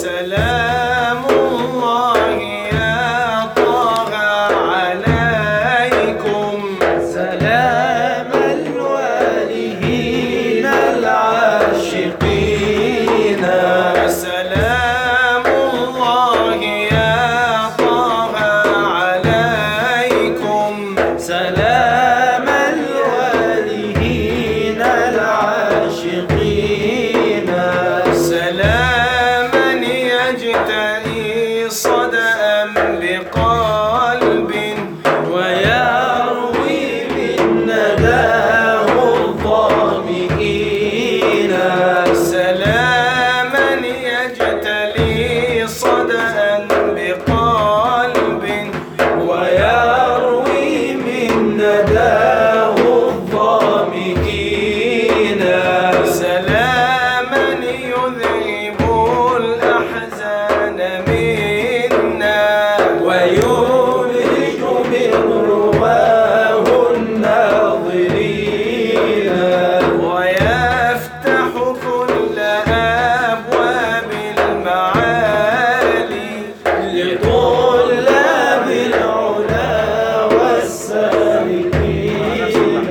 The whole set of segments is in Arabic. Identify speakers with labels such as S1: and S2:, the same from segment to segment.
S1: سلام الله يا طه عليكم،
S2: سلام الوالهين العاشقين.
S1: سلام الله يا طه عليكم،
S2: سلام الوالهين العاشقين.
S1: سلاما يجتني صدأ بقلب
S2: ويروي من نداه الظامئين.
S1: سلاما يجتلي صدأ بقلب
S2: ويروي من نداه الظامئين.
S1: سلاما يذهب الأحزان منا
S2: ويولج من رواه الناظرين.
S1: ويفتح كل أبواب المعالي
S2: لطلاب العلا والسالكين.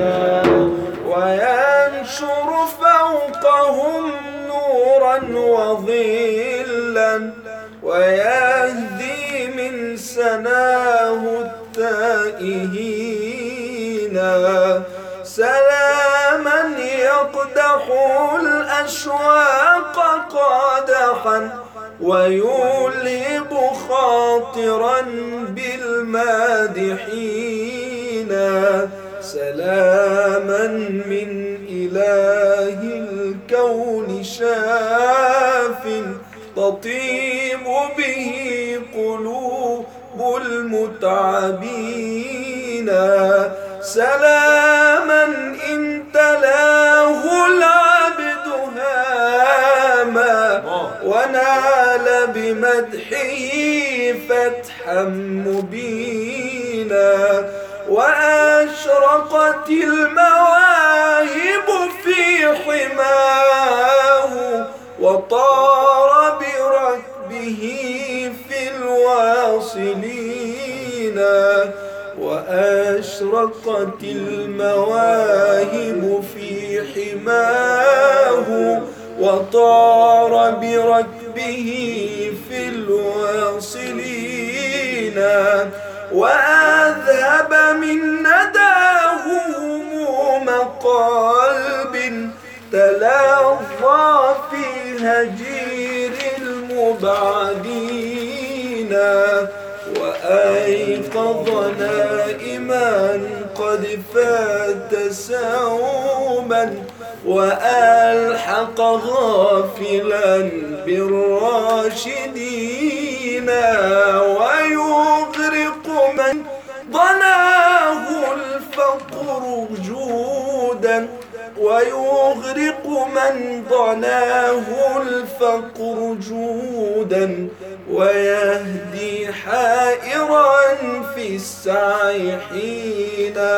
S2: وينشر فوقهم نورا وظلا ويهدي من سناه التائهين. سلاما يقدح الأشواق قادحا ويلهب خاطرا بالمادحين. سلاما من إله الكون شاف تطيب به قلوب المتعبين. سلاما إن تلاه العبد هاما ونال بمدحه فتحا مبينا. وأشرقت المواهب في حماه وطار بركبه في الواصلين. وأشرقت المواهب في حماه وطار بركبه في الواصلين. وأذهب من نداه هموم قلب تلظى في هجير المبعدين. وأيقظ نائما قد فات سوما وألحق غافلا بالراشدين. ويغرق من ضناه الفقر جودا ويغرق من ضناه الفقر جودا ويهدي حائرا في السعي حينا.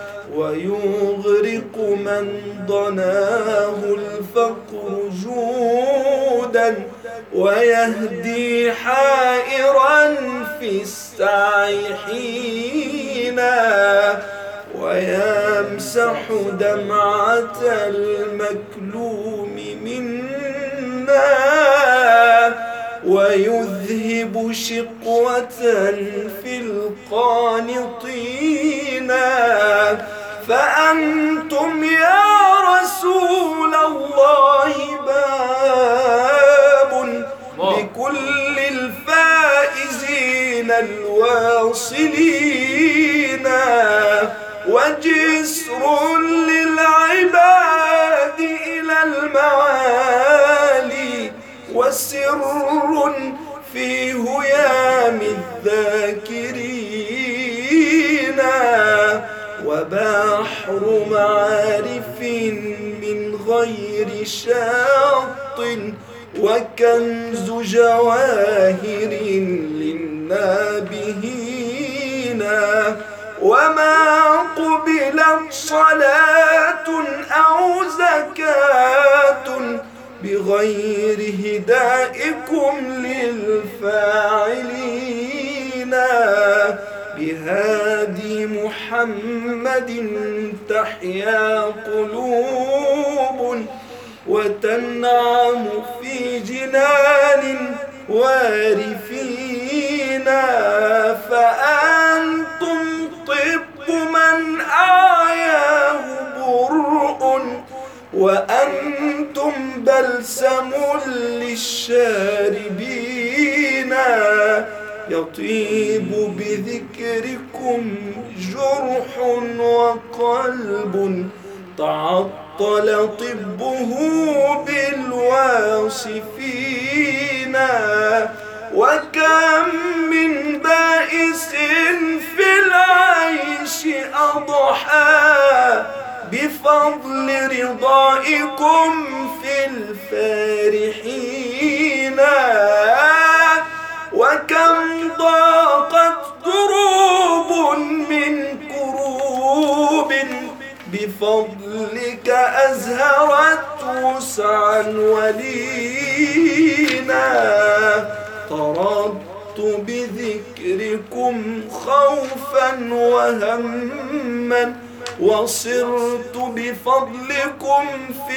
S2: ويغرق من ضناه الفقر جودا ويهدي حائرا في السعي حينا. ويمسح دمعة المكلوم منا ويذهب شقوة في القانطين. فأنتم يا رسول الله باب لكل الفائزين الواصلين. وجسر للعباد إلى المعالي وسر في هيام الذاكرين. وبحر معارف من غير شاط وكنز جواهر للنابهين. وما قبلت صلاة أو زكاة بغير هدائكم الفاعلين. بهادي محمد تحيا قلوب وتنعم في جنان وارفين. فأنتم طب من أعياه برء، وأنتم بلسم للشاربين. يطيب بذكركم جرح وقلب تعطل طبه بالواصفين. وكم من بائس في العيش أضحى بفضل رضائكم في الفارحين. وكم ضاقت دروب من كروب بفضلك أزهرت وسعا ولينا. طردت بذكركم خوفا وهما، وصرت بفضلكم في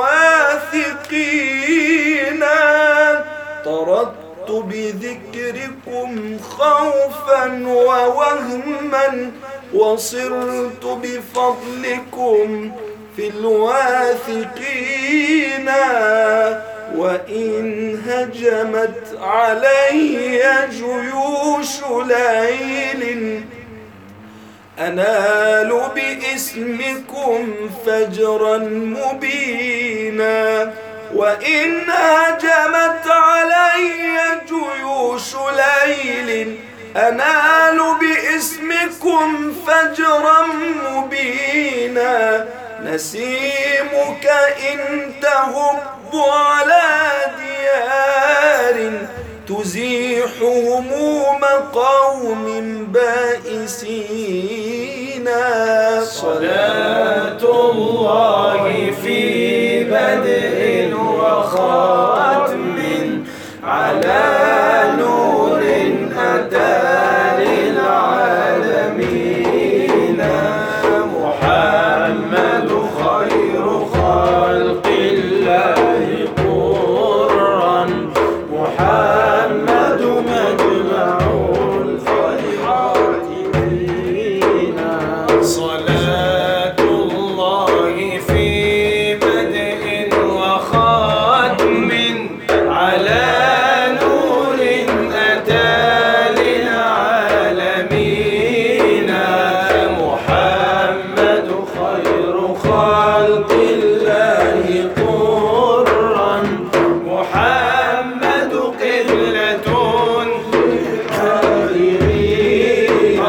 S2: الواثقين. طردت بذكركم خوفا ووهما، وصرت بفضلكم في الواثقين. وإن هجمت علي جيوش ليل أنال باسمكم فجرا مبينا. وإن هجمت علي جيوش ليل أنال باسمكم فجرا مبينا. نسيمك إن تهب على ديار تزيح هموم قوم بائسين.
S1: صلاة الله في بدء وخاتم على نور أتى للعالمين. محمد خير خلق الله قرا، محمد مجمع الخيرات فينا. صلاة الله في بدء وخاتم على نور أتى للعالمين. محمد خير خلق الله